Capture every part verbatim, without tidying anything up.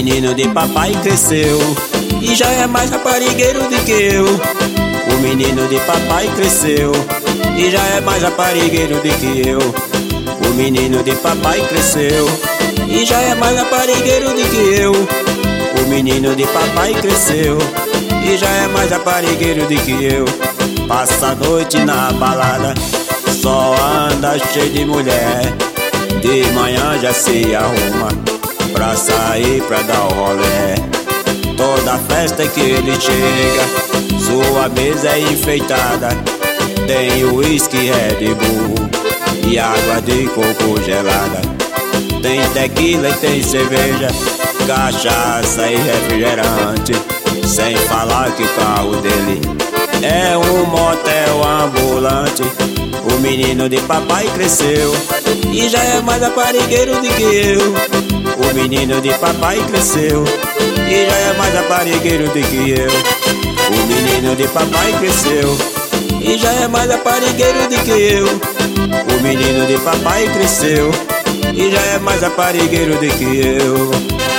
menino de papai cresceu e já é mais raparigueiro do que eu. O menino de papai cresceu e já é mais raparigueiro do que eu. O menino de papai cresceu e já é mais raparigueiro do que eu. O menino de papai cresceu e já é mais raparigueiro do que eu. Passa a noite na balada, só anda cheio de mulher. De manhã já se arruma pra sair pra dar o rolé. Toda festa que ele chega, sua mesa é enfeitada. Tem uísque, Red Bull e água de coco gelada. Tem tequila e tem cerveja, cachaça e refrigerante. Sem falar que o carro dele é um motel ambulante. O menino de papai cresceu e já é mais raparigueiro do que eu. O menino de papai cresceu e já é mais raparigueiro do que eu. O menino de papai cresceu e já é mais raparigueiro do que eu. O menino de papai cresceu e já é mais raparigueiro do que eu.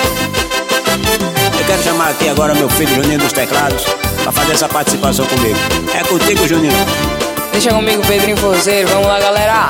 Eu quero chamar aqui agora meu filho Juninho dos teclados pra fazer essa participação comigo. É contigo, Juninho. Deixa comigo, Pedrinho Forzeiro. Vamos lá, galera.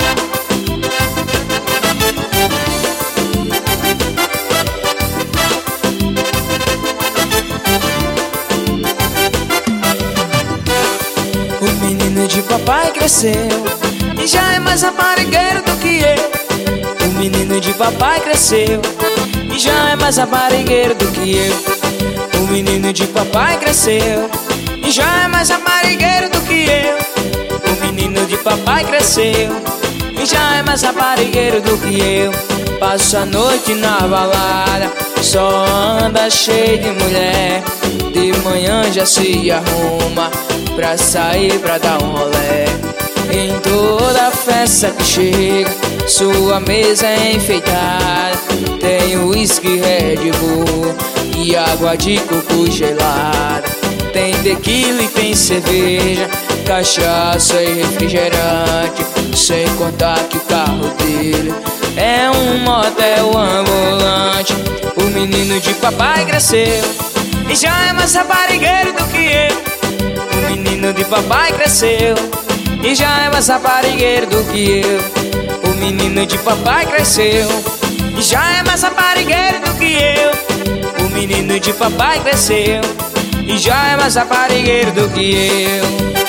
O menino de papai cresceu e já é mais raparigueiro do que eu. O menino de papai cresceu e já é mais raparigueiro do que eu. O menino de papai cresceu e já é mais raparigueiro do que eu. O menino de papai cresceu e já é mais raparigueiro do que eu. Passa a noite na balada, só anda cheio de mulher. De manhã já se arruma pra sair pra dar um rolé. Em toda festa que chega, sua mesa é enfeitada. Tem uísque, Red Bull e água de coco gelada. Tem tequila e tem cerveja, cachaça e refrigerante. Sem contar que o carro dele é um motel ambulante. O menino de papai cresceu e já é mais raparigueiro do que eu. O menino de papai cresceu e já é mais raparigueiro do que eu. O menino de papai cresceu e já é mais raparigueiro do que eu. O menino de papai cresceu e já é mais raparigueiro do que eu.